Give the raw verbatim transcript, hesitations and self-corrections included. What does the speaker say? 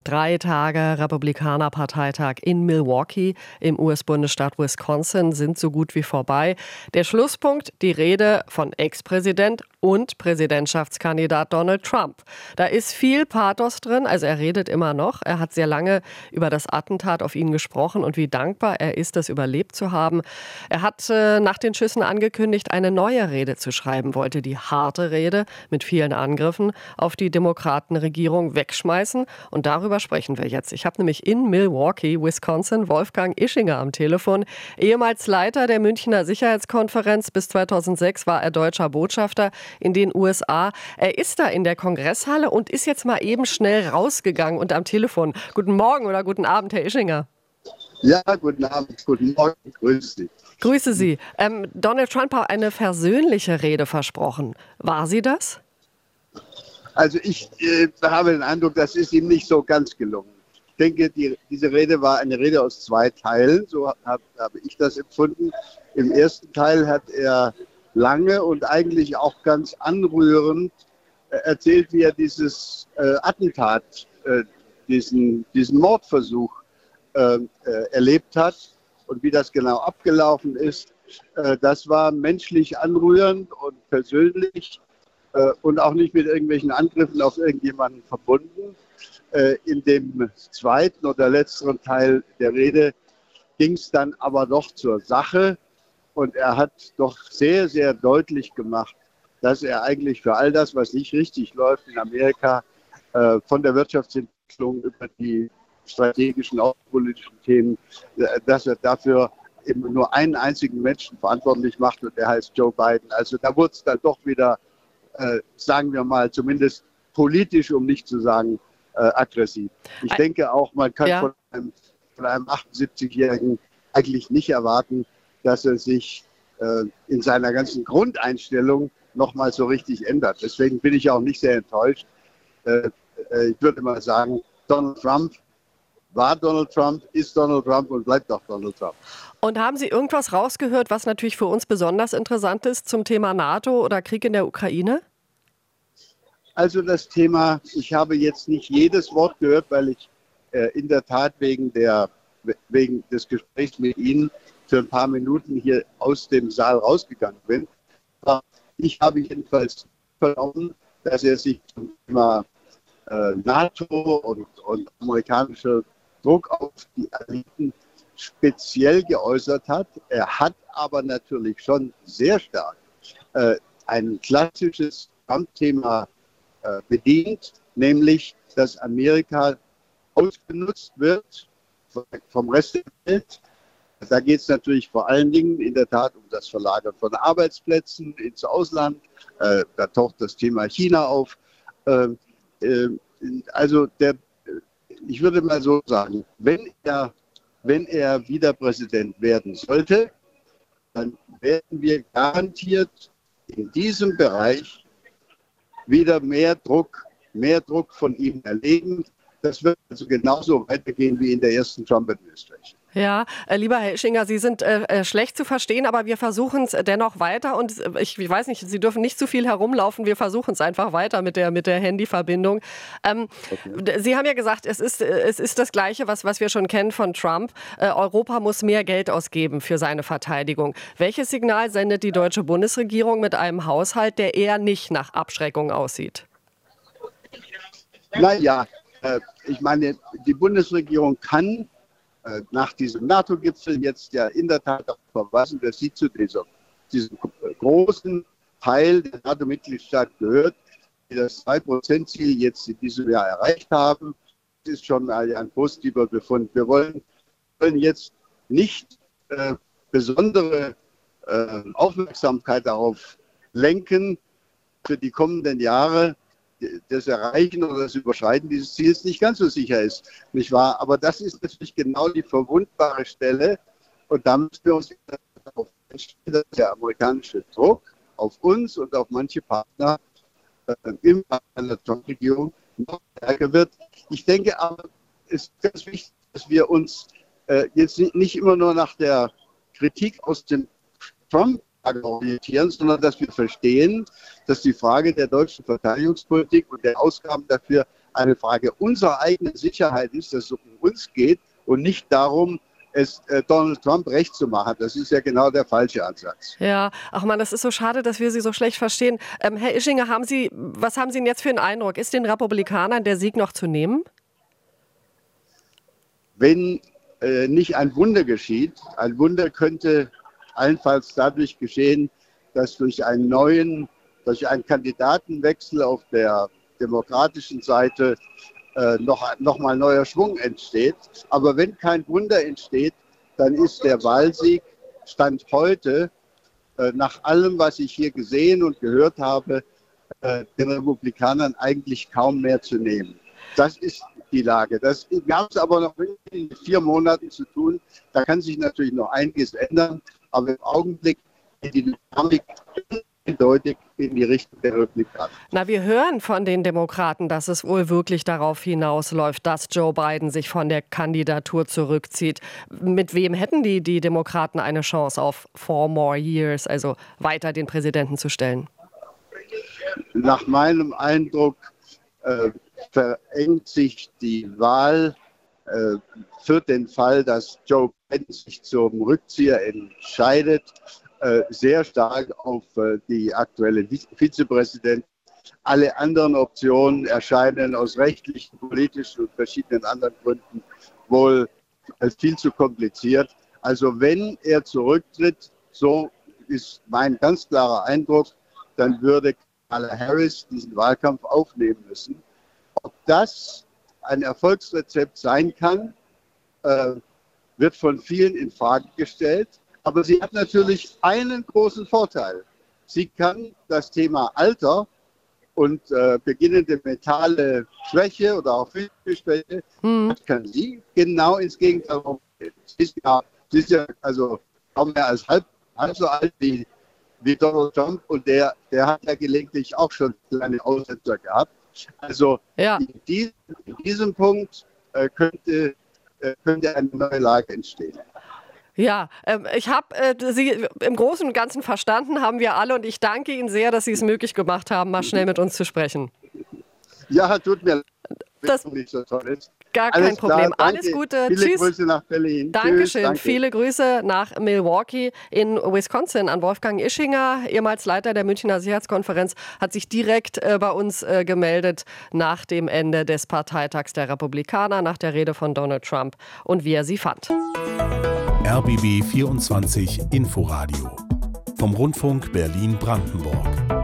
Drei Tage Republikaner-Parteitag in Milwaukee im U S-Bundesstaat Wisconsin sind so gut wie vorbei. Der Schlusspunkt, die Rede von Ex-Präsident und Präsidentschaftskandidat Donald Trump. Da ist viel Pathos drin, also er redet immer noch. Er hat sehr lange über das Attentat auf ihn gesprochen und wie dankbar er ist, das überlebt zu haben. Er hat äh, nach den Schüssen angekündigt, eine neue Rede zu schreiben, wollte die harte Rede mit vielen Angriffen auf die Demokratenregierung wegschmeißen und darüber sprechen wir jetzt. Ich habe nämlich in Milwaukee, Wisconsin, Wolfgang Ischinger am Telefon. Ehemals Leiter der Münchner Sicherheitskonferenz. Bis zweitausendsechs war er deutscher Botschafter in den U S A. Er ist da in der Kongresshalle und ist jetzt mal eben schnell rausgegangen und am Telefon. Guten Morgen oder guten Abend, Herr Ischinger. Ja, guten Abend, guten Morgen, grüße Sie. Grüße Sie. Ähm, Donald Trump hat eine versöhnliche Rede versprochen. War sie das? Also ich äh, habe den Eindruck, das ist ihm nicht so ganz gelungen. Ich denke, die, diese Rede war eine Rede aus zwei Teilen, so habe hab ich das empfunden. Im ersten Teil hat er lange und eigentlich auch ganz anrührend äh, erzählt, wie er dieses äh, Attentat, äh, diesen, diesen Mordversuch äh, äh, erlebt hat und wie das genau abgelaufen ist. Äh, das war menschlich anrührend und persönlich. Und auch nicht mit irgendwelchen Angriffen auf irgendjemanden verbunden. In dem zweiten oder letzteren Teil der Rede ging es dann aber doch zur Sache. Und er hat doch sehr, sehr deutlich gemacht, dass er eigentlich für all das, was nicht richtig läuft in Amerika, von der Wirtschaftsentwicklung über die strategischen, außenpolitischen Themen, dass er dafür eben nur einen einzigen Menschen verantwortlich macht und der heißt Joe Biden. Also da wurde es dann doch wieder Äh, sagen wir mal, zumindest politisch, um nicht zu sagen äh, aggressiv. Ich denke auch, man kann ja. von, einem, von einem achtundsiebzigjährigen eigentlich nicht erwarten, dass er sich äh, in seiner ganzen Grundeinstellung nochmal so richtig ändert. Deswegen bin ich auch nicht sehr enttäuscht. Äh, äh, ich würde mal sagen, Donald Trump war Donald Trump, ist Donald Trump und bleibt auch Donald Trump. Und haben Sie irgendwas rausgehört, was natürlich für uns besonders interessant ist zum Thema NATO oder Krieg in der Ukraine? Also das Thema, ich habe jetzt nicht jedes Wort gehört, weil ich äh, in der Tat wegen, der, wegen des Gesprächs mit Ihnen für ein paar Minuten hier aus dem Saal rausgegangen bin. Aber ich habe jedenfalls vernommen, dass er sich zum Thema äh, NATO und, und amerikanischer Druck auf die Alliierten speziell geäußert hat. Er hat aber natürlich schon sehr stark äh, ein klassisches Trump-Thema äh, bedient, nämlich, dass Amerika ausgenutzt wird vom Rest der Welt. Da geht es natürlich vor allen Dingen in der Tat um das Verlagern von Arbeitsplätzen ins Ausland. Äh, da taucht das Thema China auf. Äh, äh, also der, ich würde mal so sagen, wenn er Wenn er wieder Präsident werden sollte, dann werden wir garantiert in diesem Bereich wieder mehr Druck, mehr Druck von ihm erleben. Das wird also genauso weitergehen wie in der ersten Trump-Administration. Ja, äh, lieber Herr Ischinger, Sie sind äh, schlecht zu verstehen, aber wir versuchen es dennoch weiter und ich, ich weiß nicht, Sie dürfen nicht zu viel herumlaufen, wir versuchen es einfach weiter mit der, mit der Handyverbindung. Ähm, okay. Sie haben ja gesagt, es ist, es ist das Gleiche, was, was wir schon kennen von Trump. Äh, Europa muss mehr Geld ausgeben für seine Verteidigung. Welches Signal sendet die deutsche Bundesregierung mit einem Haushalt, der eher nicht nach Abschreckung aussieht? Naja, äh, ich meine, die Bundesregierung kann nach diesem NATO-Gipfel jetzt ja in der Tat auch verweisen, dass sie zu dieser, diesem großen Teil der NATO-Mitgliedstaaten gehört, die das zwei Prozent Ziel jetzt in diesem Jahr erreicht haben. Das ist schon ein positiver Befund. Wir wollen, wollen jetzt nicht äh, besondere äh, Aufmerksamkeit darauf lenken, für die kommenden Jahre das Erreichen oder das Überschreiten dieses Ziels nicht ganz so sicher ist, nicht wahr? Aber das ist natürlich genau die verwundbare Stelle und da müssen wir uns darauf einstellen, dass der amerikanische Druck auf uns und auf manche Partner äh, in der Trump-Regierung noch stärker wird. Ich denke aber, es ist ganz wichtig, dass wir uns äh, jetzt nicht immer nur nach der Kritik aus dem Trump orientieren, sondern dass wir verstehen, dass die Frage der deutschen Verteidigungspolitik und der Ausgaben dafür eine Frage unserer eigenen Sicherheit ist, dass es um uns geht und nicht darum, es äh, Donald Trump recht zu machen. Das ist ja genau der falsche Ansatz. Ja, ach man, das ist so schade, dass wir Sie so schlecht verstehen. Ähm, Herr Ischinger, haben Sie, was haben Sie denn jetzt für einen Eindruck? Ist den Republikanern der Sieg noch zu nehmen? Wenn äh, nicht ein Wunder geschieht, ein Wunder könnte allenfalls dadurch geschehen, dass durch einen neuen, durch einen Kandidatenwechsel auf der demokratischen Seite äh, noch, noch mal neuer Schwung entsteht. Aber wenn kein Wunder entsteht, dann ist der Wahlsieg Stand heute, äh, nach allem, was ich hier gesehen und gehört habe, äh, den Republikanern eigentlich kaum mehr zu nehmen. Das ist die Lage. Das gab es aber noch in vier Monaten zu tun. Da kann sich natürlich noch einiges ändern, aber im Augenblick geht die Dynamik eindeutig in die Richtung der Republikaner. Na, wir hören von den Demokraten, dass es wohl wirklich darauf hinausläuft, dass Joe Biden sich von der Kandidatur zurückzieht. Mit wem hätten die, die Demokraten eine Chance auf four more years, also weiter den Präsidenten zu stellen? Nach meinem Eindruck äh, verengt sich die Wahl äh, für den Fall, dass Joe Biden sich zum Rückzieher entscheidet, äh, sehr stark auf äh, die aktuelle Vizepräsidentin. Alle anderen Optionen erscheinen aus rechtlichen, politischen und verschiedenen anderen Gründen wohl als viel zu kompliziert. Also wenn er zurücktritt, so ist mein ganz klarer Eindruck, dann würde Kamala Harris diesen Wahlkampf aufnehmen müssen. Ob das ein Erfolgsrezept sein kann, äh, wird von vielen in Frage gestellt. Aber sie hat natürlich einen großen Vorteil. Sie kann das Thema Alter und äh, beginnende mentale Schwäche oder auch physische Schwäche, hm. kann sie genau ins Gegenteil umgehen. Sie ist ja, sie ist ja also kaum mehr als halb, halb so alt wie, wie Donald Trump und der, der hat ja gelegentlich auch schon kleine Aussetzer gehabt. Also ja. in, diesem, in diesem Punkt äh, könnte, äh, könnte eine neue Lage entstehen. Ja, ähm, ich habe äh, Sie im Großen und Ganzen verstanden, haben wir alle. Und ich danke Ihnen sehr, dass Sie es möglich gemacht haben, mal schnell mit uns zu sprechen. Ja, tut mir leid, das nicht so toll ist. Gar kein Alles Problem. Klar, Alles Gute. Viele Tschüss. Grüße nach Berlin. Dankeschön. Tschüss, danke. Viele Grüße nach Milwaukee in Wisconsin an Wolfgang Ischinger, ehemals Leiter der Münchner Sicherheitskonferenz, hat sich direkt äh, bei uns äh, gemeldet nach dem Ende des Parteitags der Republikaner, nach der Rede von Donald Trump und wie er sie fand. R B B vierundzwanzig Inforadio vom Rundfunk Berlin-Brandenburg.